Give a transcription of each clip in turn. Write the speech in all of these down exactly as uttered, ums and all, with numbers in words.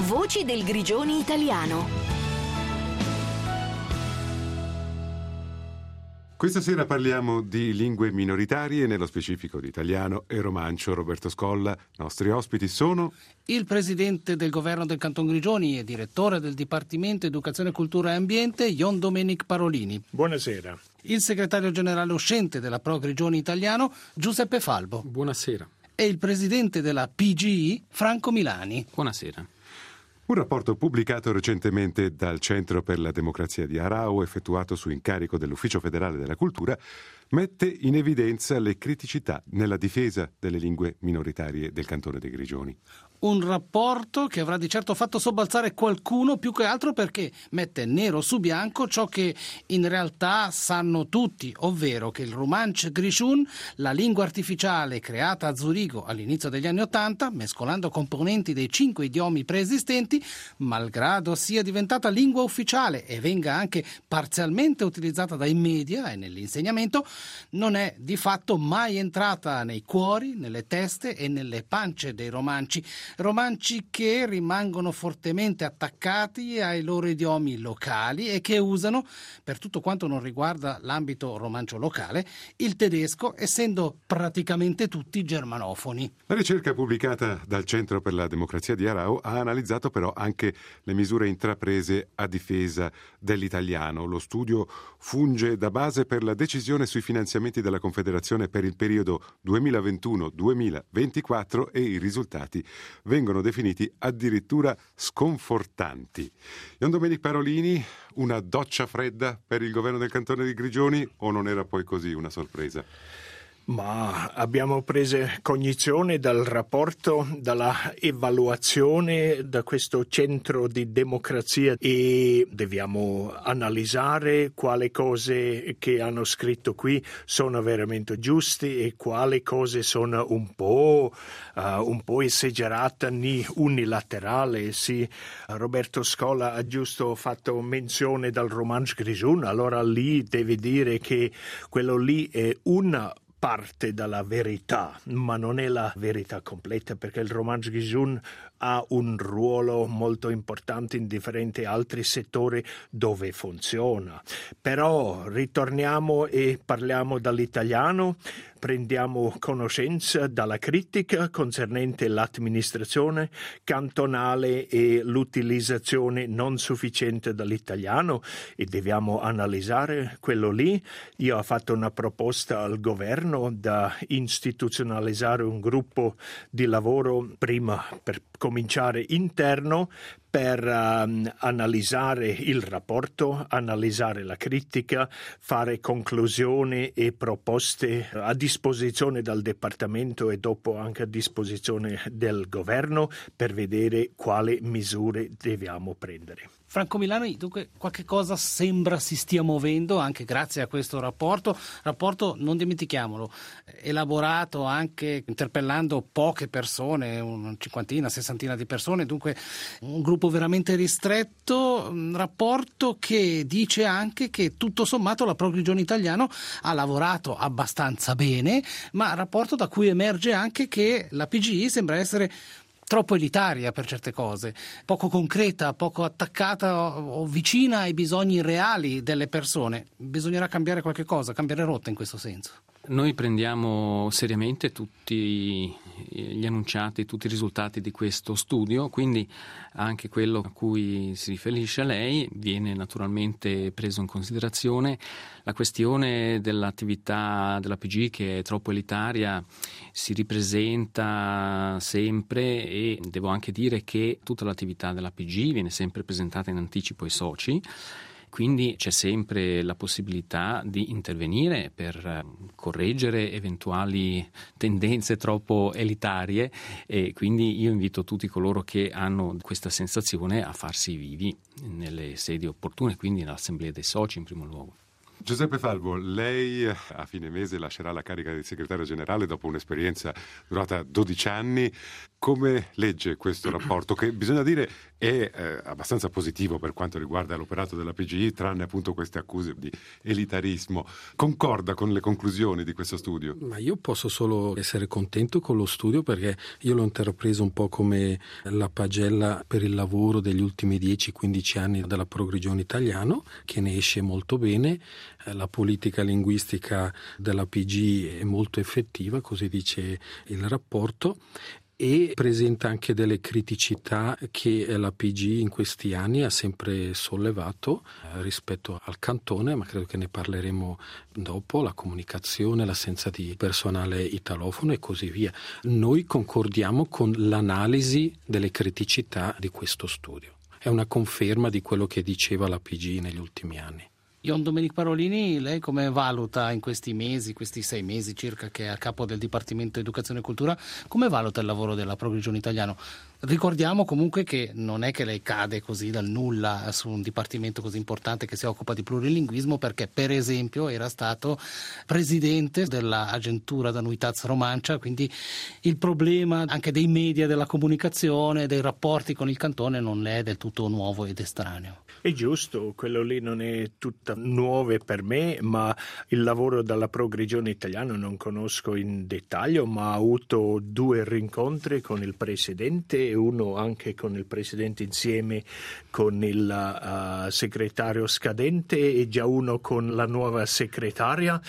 Voci del Grigioni italiano. Questa sera parliamo di lingue minoritarie, nello specifico di italiano e romancio. Roberto Scolla, nostri ospiti sono il presidente del governo del Canton Grigioni e direttore del Dipartimento Educazione, Cultura e Ambiente, Ion Domenic Parolini. Buonasera. Il segretario generale uscente della Pro Grigioni italiano, Giuseppe Falbo. Buonasera. E il presidente della P G I, Franco Milani. Buonasera. Un rapporto pubblicato recentemente dal Centro per la Democrazia di Aarau, effettuato su incarico dell'Ufficio Federale della Cultura, mette in evidenza le criticità nella difesa delle lingue minoritarie del Cantone dei Grigioni. Un rapporto che avrà di certo fatto sobbalzare qualcuno, più che altro perché mette nero su bianco ciò che in realtà sanno tutti, ovvero che il Romansch Grischun, la lingua artificiale creata a Zurigo all'inizio degli anni Ottanta, mescolando componenti dei cinque idiomi preesistenti, malgrado sia diventata lingua ufficiale e venga anche parzialmente utilizzata dai media e nell'insegnamento, non è di fatto mai entrata nei cuori, nelle teste e nelle pance dei romanci. Romanci che rimangono fortemente attaccati ai loro idiomi locali e che usano, per tutto quanto non riguarda l'ambito romancio locale, il tedesco, essendo praticamente tutti germanofoni. La ricerca pubblicata dal Centro per la Democrazia di Aarau ha analizzato però anche le misure intraprese a difesa dell'italiano. Lo studio funge da base per la decisione sui finanziamenti della Confederazione per il periodo duemilaventuno duemilaventiquattro e i risultati vengono definiti addirittura sconfortanti. Ion Domenic Parolini, una doccia fredda per il governo del Cantone di Grigioni o non era poi così una sorpresa? Ma abbiamo preso cognizione dal rapporto, dalla evaluazione da questo centro di democrazia e dobbiamo analizzare quali cose che hanno scritto qui sono veramente giuste e quali cose sono un po', uh, un po' esagerate ni unilaterale. Sì, Roberto Scolla ha giusto fatto menzione del Romansch Grischun, allora lì devi dire che quello lì è una parte della verità, ma non è la verità completa, perché il Romansch Grischun ha un ruolo molto importante in differenti altri settori dove funziona. Però ritorniamo e parliamo dall'italiano, prendiamo conoscenza dalla critica concernente l'amministrazione cantonale e l'utilizzazione non sufficiente dell'italiano e dobbiamo analizzare quello lì. Io ho fatto una proposta al governo da istituzionalizzare un gruppo di lavoro prima per cominciare interno per um, analizzare il rapporto, analizzare la critica, fare conclusioni e proposte a disposizione del Dipartimento e dopo anche a disposizione del governo per vedere quali misure dobbiamo prendere. Franco Milani, dunque qualche cosa sembra si stia muovendo anche grazie a questo rapporto, rapporto non dimentichiamolo, elaborato anche interpellando poche persone, una cinquantina, sessantina di persone, dunque un gruppo veramente ristretto, un rapporto che dice anche che tutto sommato la Pro Grigioni italiano ha lavorato abbastanza bene, ma rapporto da cui emerge anche che la P G I sembra essere troppo elitaria per certe cose, poco concreta, poco attaccata o vicina ai bisogni reali delle persone. Bisognerà cambiare qualche cosa, cambiare rotta in questo senso. Noi prendiamo seriamente tutti gli enunciati, tutti i risultati di questo studio, quindi anche quello a cui si riferisce lei viene naturalmente preso in considerazione. La questione dell'attività della P G I che è troppo elitaria si ripresenta sempre e devo anche dire che tutta l'attività della P G I viene sempre presentata in anticipo ai soci. Quindi c'è sempre la possibilità di intervenire per correggere eventuali tendenze troppo elitarie e quindi io invito tutti coloro che hanno questa sensazione a farsi vivi nelle sedi opportune, quindi nell'assemblea dei soci in primo luogo. Giuseppe Falbo, lei a fine mese lascerà la carica di segretario generale dopo un'esperienza durata dodici anni. come legge questo rapporto, che bisogna dire è eh, abbastanza positivo per quanto riguarda l'operato della P G I, tranne appunto queste accuse di elitarismo? Concorda con le conclusioni di questo studio? Ma io posso solo essere contento con lo studio, perché io l'ho intrapreso un po' come la pagella per il lavoro degli ultimi dieci quindici anni della Progrigione Italiano, che ne esce molto bene. La politica linguistica della P G I è molto effettiva, così dice il rapporto, e presenta anche delle criticità che la P G I in questi anni ha sempre sollevato eh, rispetto al cantone, ma credo che ne parleremo dopo, la comunicazione, l'assenza di personale italofono e così via. Noi concordiamo con l'analisi delle criticità di questo studio. È una conferma di quello che diceva la P G I negli ultimi anni. Ion Domenic Parolini, lei come valuta in questi mesi, questi sei mesi circa che è a capo del Dipartimento Educazione e Cultura, come valuta il lavoro della Progrigione Italiano? Ricordiamo comunque che non è che lei cade così dal nulla su un dipartimento così importante che si occupa di plurilinguismo, perché per esempio era stato presidente dell'Agentura d'Annuitats Romancia, quindi il problema anche dei media, della comunicazione, dei rapporti con il cantone non è del tutto nuovo ed estraneo. È giusto, quello lì non è tutta nuove per me, ma il lavoro della Progrigione Italiana non conosco in dettaglio, ma ho avuto due rincontri con il presidente e uno anche con il presidente insieme con il uh, segretario scadente e già uno con la nuova segretaria.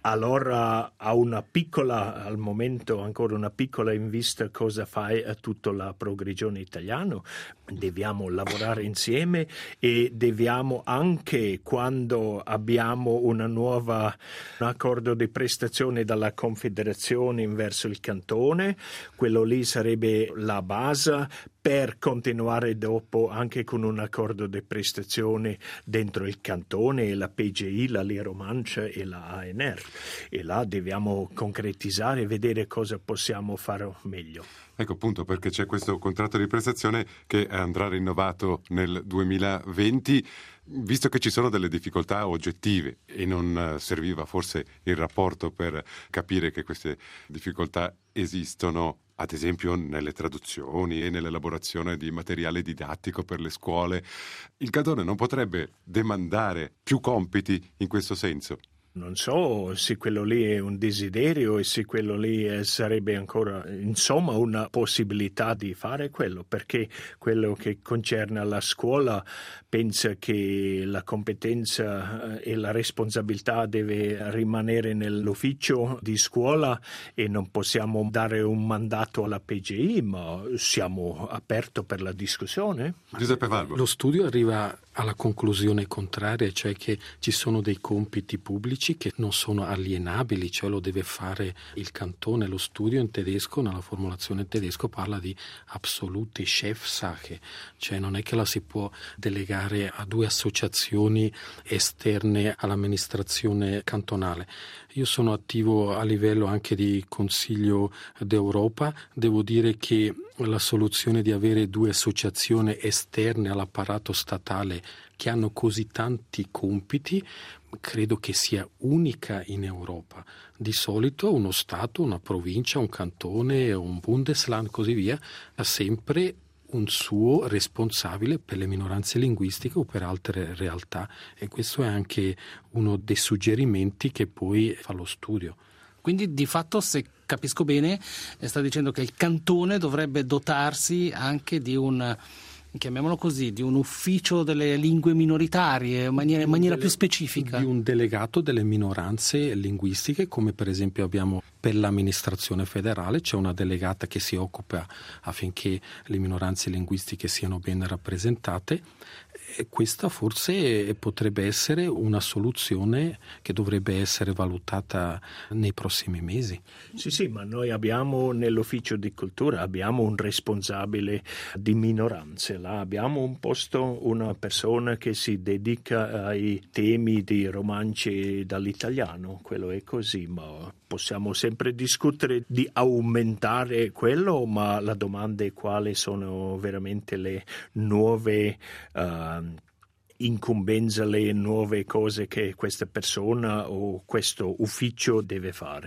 Allora ha una piccola, al momento ancora una piccola in vista cosa fa a tutta la Progrigione Italiana. Dobbiamo lavorare insieme e dobbiamo anche, quando abbiamo una nuova un accordo di prestazione dalla Confederazione verso il cantone, quello lì sarebbe la base per continuare dopo anche con un accordo di prestazione dentro il cantone e la P G I, la Lia Romancia e la A N R. E là dobbiamo concretizzare e vedere cosa possiamo fare meglio. Ecco appunto perché c'è questo contratto di prestazione che andrà rinnovato nel duemilaventi, visto che ci sono delle difficoltà oggettive e non serviva forse il rapporto per capire che queste difficoltà esistono, ad esempio nelle traduzioni e nell'elaborazione di materiale didattico per le scuole. Il cantone non potrebbe demandare più compiti in questo senso? Non so se quello lì è un desiderio e se quello lì è, sarebbe ancora, insomma, una possibilità di fare quello, perché quello che concerne la scuola pensa che la competenza e la responsabilità deve rimanere nell'ufficio di scuola e non possiamo dare un mandato alla P G I, ma siamo aperti per la discussione. Giuseppe Valvo. Lo studio arriva alla conclusione contraria, cioè che ci sono dei compiti pubblici che non sono alienabili, cioè lo deve fare il cantone. Lo studio in tedesco, nella formulazione in tedesco, parla di absolute Chefsache, cioè non è che la si può delegare a due associazioni esterne all'amministrazione cantonale. Io sono attivo a livello anche di Consiglio d'Europa, devo dire che la soluzione di avere due associazioni esterne all'apparato statale che hanno così tanti compiti credo che sia unica in Europa. Di solito uno Stato, una provincia, un cantone, un Bundesland, così via, ha sempre un suo responsabile per le minoranze linguistiche o per altre realtà, e questo è anche uno dei suggerimenti che poi fa lo studio. Quindi di fatto, se capisco bene, sta dicendo che il cantone dovrebbe dotarsi anche di un, chiamiamolo così, di un ufficio delle lingue minoritarie in maniera, in maniera più specifica. Di un delegato delle minoranze linguistiche, come per esempio abbiamo per l'amministrazione federale, c'è una delegata che si occupa affinché le minoranze linguistiche siano ben rappresentate. E questa forse potrebbe essere una soluzione che dovrebbe essere valutata nei prossimi mesi. Sì, sì, ma noi abbiamo nell'ufficio di cultura abbiamo un responsabile di minoranze, là abbiamo un posto, una persona che si dedica ai temi di romanci dall'italiano, quello è così, ma possiamo sempre discutere di aumentare quello, ma la domanda è quali sono veramente le nuove uh, incombenze, le nuove cose che questa persona o questo ufficio deve fare.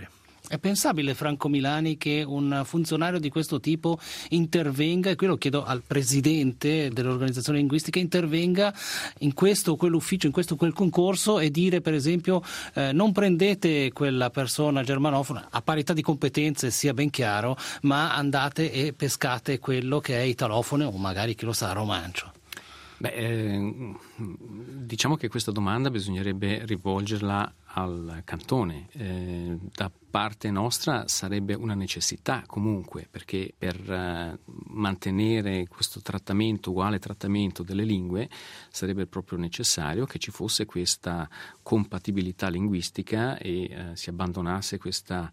È pensabile, Franco Milani, che un funzionario di questo tipo intervenga, e qui lo chiedo al presidente dell'organizzazione linguistica, intervenga in questo o quell'ufficio, in questo o quel concorso e dire, per esempio, eh, non prendete quella persona germanofona, a parità di competenze sia ben chiaro, ma andate e pescate quello che è italofono o magari, chi lo sa, romancio? Beh, eh, diciamo che questa domanda bisognerebbe rivolgerla al cantone. Eh, da parte nostra sarebbe una necessità comunque, perché per eh, mantenere questo trattamento, uguale trattamento delle lingue, sarebbe proprio necessario che ci fosse questa compatibilità linguistica e eh, si abbandonasse questa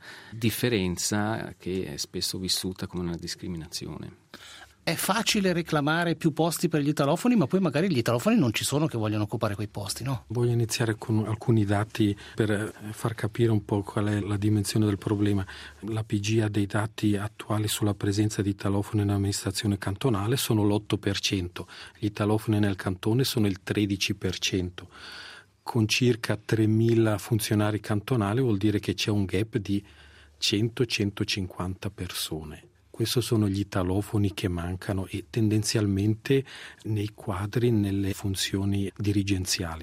differenza che è spesso vissuta come una discriminazione. È facile reclamare più posti per gli italofoni, ma poi magari gli italofoni non ci sono che vogliono occupare quei posti, no? Voglio iniziare con alcuni dati per far capire un po' qual è la dimensione del problema. La P G ha dei dati attuali sulla presenza di italofoni nell'amministrazione cantonale, sono l'otto per cento, gli italofoni nel cantone sono il tredici per cento. Con circa tremila funzionari cantonali vuol dire che c'è un gap di cento centocinquanta persone. Questi sono gli italofoni che mancano e tendenzialmente nei quadri, nelle funzioni dirigenziali.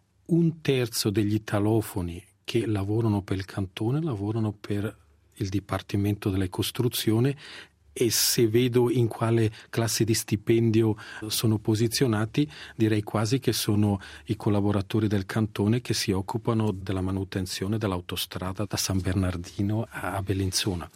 Un terzo degli italofoni che lavorano per il cantone lavorano per il Dipartimento delle Costruzioni, e se vedo in quale classe di stipendio sono posizionati, direi quasi che sono i collaboratori del cantone che si occupano della manutenzione dell'autostrada da San Bernardino a Bellinzona.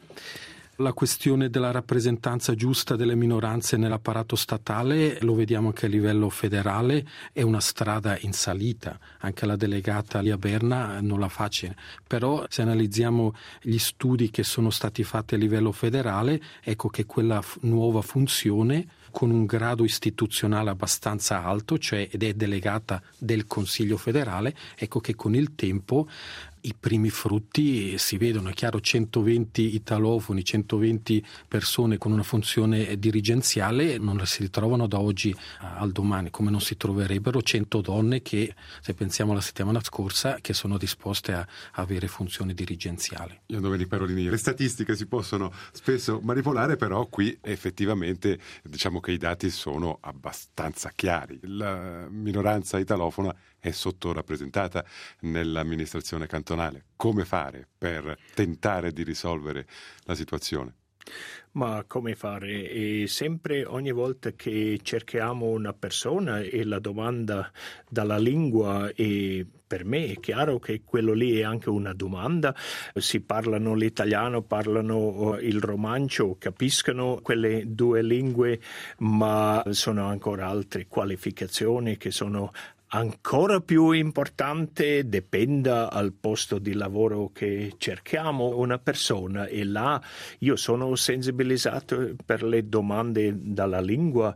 La questione della rappresentanza giusta delle minoranze nell'apparato statale lo vediamo anche a livello federale, è una strada in salita, anche la delegata Lia Berna non la face, però se analizziamo gli studi che sono stati fatti a livello federale, ecco che quella f- nuova funzione con un grado istituzionale abbastanza alto, cioè ed è delegata del Consiglio federale, ecco che con il tempo i primi frutti si vedono. È chiaro, centoventi italofoni, centoventi persone con una funzione dirigenziale non la si ritrovano da oggi al domani, come non si troverebbero cento donne che, se pensiamo alla settimana scorsa, che sono disposte a avere funzioni dirigenziali. Io non ve li parolini. Le statistiche si possono spesso manipolare, però qui effettivamente diciamo che i dati sono abbastanza chiari. La minoranza italofona è sottorappresentata nell'amministrazione cantonale. Come fare per tentare di risolvere la situazione? Ma come fare? E sempre ogni volta che cerchiamo una persona e la domanda dalla lingua, e per me è chiaro che quello lì è anche una domanda, si parlano l'italiano, parlano il romancio, capiscono quelle due lingue, ma sono ancora altre qualificazioni che sono ancora più importante, dipende dal posto di lavoro che cerchiamo una persona, e là io sono sensibilizzato per le domande dalla lingua,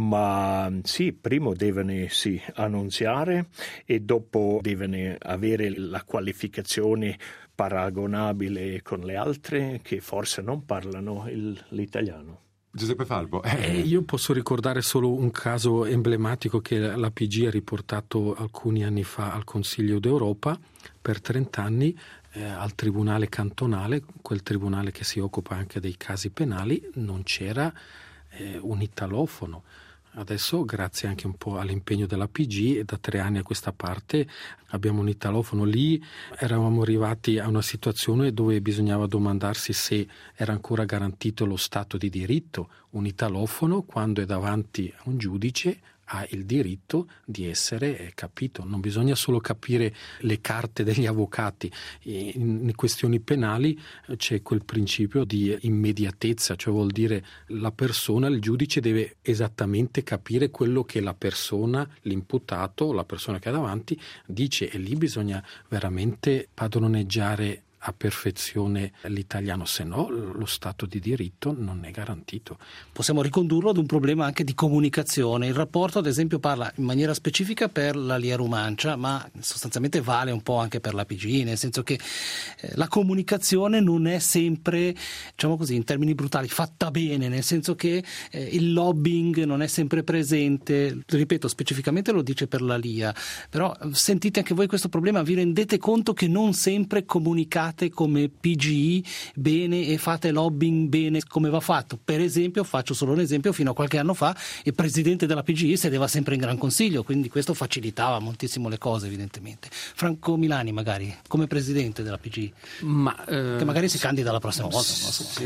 ma sì, prima devono sì, annunziare e dopo devono avere la qualificazione paragonabile con le altre che forse non parlano il, l'italiano. Giuseppe Falbo. Eh, io posso ricordare solo un caso emblematico che la P G ha riportato alcuni anni fa al Consiglio d'Europa. Per trent'anni eh, al Tribunale cantonale, quel tribunale che si occupa anche dei casi penali, non c'era eh, un italofono. Adesso, grazie anche un po' all'impegno della P G, da tre anni a questa parte abbiamo un italofono. Lì eravamo arrivati a una situazione dove bisognava domandarsi se era ancora garantito lo Stato di diritto. Un italofono, quando è davanti a un giudice, ha il diritto di essere capito. Non bisogna solo capire le carte degli avvocati. In questioni penali c'è quel principio di immediatezza, cioè vuol dire la persona, il giudice deve esattamente capire quello che la persona, l'imputato, la persona che ha davanti dice, e lì bisogna veramente padroneggiare a perfezione l'italiano, se no lo Stato di diritto non è garantito. Possiamo ricondurlo ad un problema anche di comunicazione. Il rapporto, ad esempio, parla in maniera specifica per la Lia Romancia, ma sostanzialmente vale un po' anche per la P G, nel senso che eh, la comunicazione non è sempre, diciamo così, in termini brutali, fatta bene, nel senso che eh, il lobbying non è sempre presente. Ripeto, specificamente lo dice per la Lia, però sentite anche voi questo problema, vi rendete conto che non sempre comunicate fate come P G I bene e fate lobbying bene come va fatto. Per esempio, faccio solo un esempio, fino a qualche anno fa il presidente della P G I sedeva sempre in Gran Consiglio, quindi questo facilitava moltissimo le cose, evidentemente. Franco Milani magari come presidente della P G I, ma, eh, che magari si candida la prossima volta. Sì,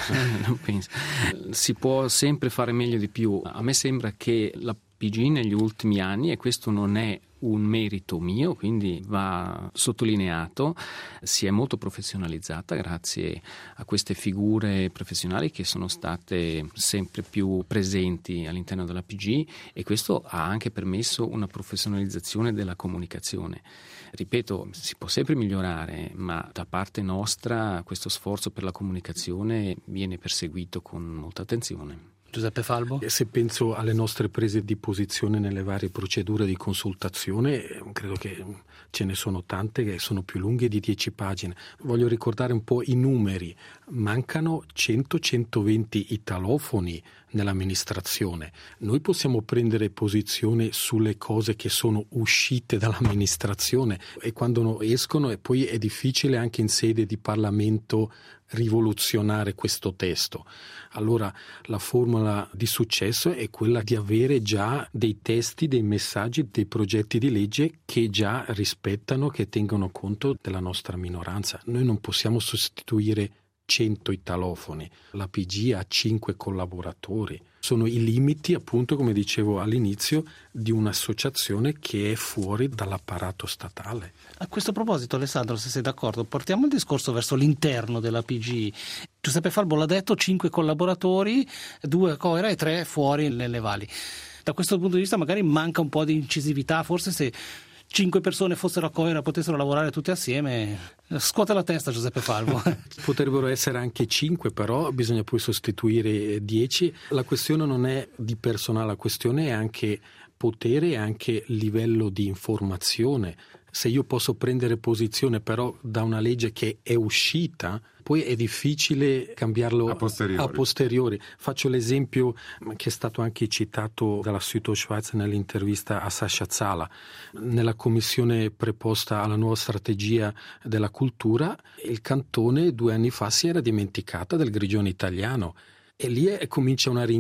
non penso. Si può sempre fare meglio di più. A me sembra che la P G I negli ultimi anni, e questo non è un merito mio, quindi va sottolineato, si è molto professionalizzata grazie a queste figure professionali che sono state sempre più presenti all'interno della P G I, e questo ha anche permesso una professionalizzazione della comunicazione. Ripeto, si può sempre migliorare, ma da parte nostra questo sforzo per la comunicazione viene perseguito con molta attenzione. Giuseppe Falbo? Se penso alle nostre prese di posizione nelle varie procedure di consultazione, credo che ce ne sono tante che sono più lunghe di dieci pagine. Voglio ricordare un po' i numeri. Mancano cento centoventi italofoni nell'amministrazione. Noi possiamo prendere posizione sulle cose che sono uscite dall'amministrazione, e quando escono e poi è difficile anche in sede di Parlamento rivoluzionare questo testo. Allora la formula di successo è quella di avere già dei testi, dei messaggi, dei progetti di legge che già rispettano, che tengono conto della nostra minoranza. Noi non possiamo sostituire cento italofoni, la P G I ha cinque collaboratori. Sono i limiti, appunto, come dicevo all'inizio, di un'associazione che è fuori dall'apparato statale. A questo proposito, Alessandro, se sei d'accordo, portiamo il discorso verso l'interno della P G I. Giuseppe Falbo l'ha detto, cinque collaboratori, due a Coira e tre fuori nelle valli. Da questo punto di vista magari manca un po' di incisività, forse se cinque persone fossero a Coira, potessero lavorare tutte assieme. Scuote la testa, Giuseppe Falbo. Potrebbero essere anche cinque, però bisogna poi sostituire dieci. La questione non è di personale, la questione è anche potere e anche livello di informazione. Se io posso prendere posizione però da una legge che è uscita, poi è difficile cambiarlo a posteriori. A posteriori. Faccio l'esempio che è stato anche citato dalla Südostschweiz nell'intervista a Sasha Zala. Nella commissione preposta alla nuova strategia della cultura, il cantone due anni fa si era dimenticata del grigione italiano. E lì è, comincia una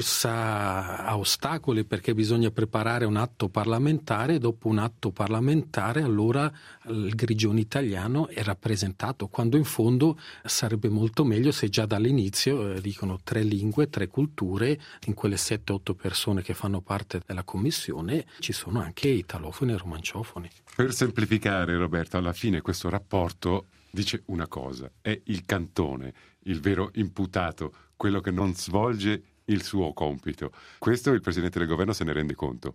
rincorsa a ostacoli, perché bisogna preparare un atto parlamentare, e dopo un atto parlamentare allora il grigione italiano è rappresentato, quando in fondo sarebbe molto meglio se già dall'inizio eh, dicono tre lingue, tre culture, in quelle sette otto persone che fanno parte della commissione ci sono anche italofoni e romanciofoni. Per semplificare, Roberto, alla fine questo rapporto dice una cosa: è il cantone il vero imputato, quello che non svolge il suo compito. Questo il Presidente del Governo se ne rende conto?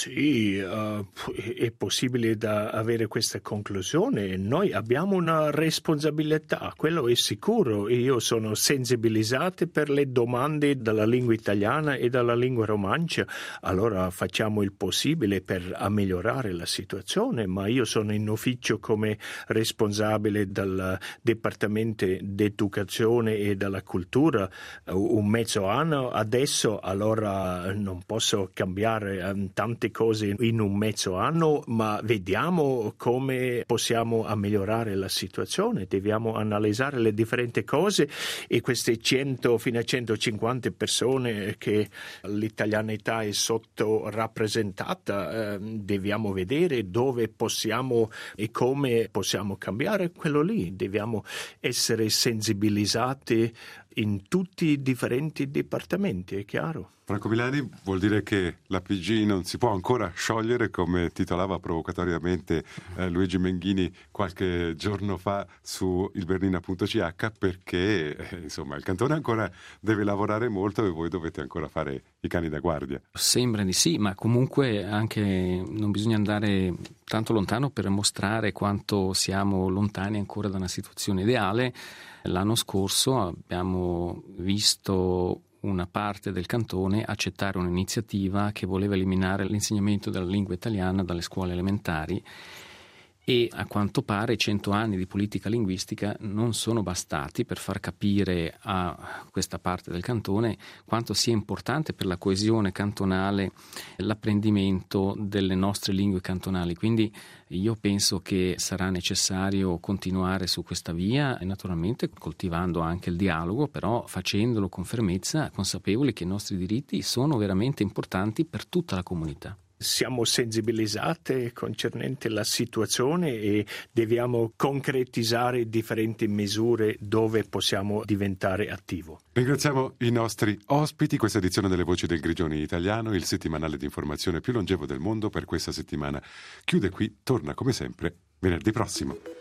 Sì, uh, è possibile da avere questa conclusione. Noi abbiamo una responsabilità, quello è sicuro. Io sono sensibilizzato per le domande della lingua italiana e della lingua romancia, allora facciamo il possibile per migliorare la situazione, ma io sono in ufficio come responsabile del Dipartimento d'Educazione e della Cultura un mezzo anno adesso, allora non posso cambiare um, tanto cose in un mezzo anno, ma vediamo come possiamo migliorare la situazione. Dobbiamo analizzare le differenti cose, e queste cento fino a centocinquanta persone che l'italianità è sottorappresentata, eh, dobbiamo vedere dove possiamo e come possiamo cambiare quello lì. Dobbiamo essere sensibilizzati in tutti i differenti dipartimenti, è chiaro. Franco Milani, vuol dire che la P G I non si può ancora sciogliere, come titolava provocatoriamente eh, Luigi Menghini qualche giorno fa su il Bernina punto c h, perché eh, insomma il cantone ancora deve lavorare molto e voi dovete ancora fare i cani da guardia. Sembra di sì, ma comunque anche non bisogna andare tanto lontano per mostrare quanto siamo lontani ancora da una situazione ideale. L'anno scorso abbiamo visto una parte del cantone accettare un'iniziativa che voleva eliminare l'insegnamento della lingua italiana dalle scuole elementari, e a quanto pare cento anni di politica linguistica non sono bastati per far capire a questa parte del cantone quanto sia importante per la coesione cantonale l'apprendimento delle nostre lingue cantonali. Quindi io penso che sarà necessario continuare su questa via e naturalmente coltivando anche il dialogo, però facendolo con fermezza, consapevoli che i nostri diritti sono veramente importanti per tutta la comunità. Siamo sensibilizzati concernente la situazione e dobbiamo concretizzare differenti misure dove possiamo diventare attivi. Ringraziamo i nostri ospiti. Questa edizione delle Voci del Grigioni Italiano, il settimanale di informazione più longevo del mondo, per questa settimana chiude qui, torna come sempre venerdì prossimo.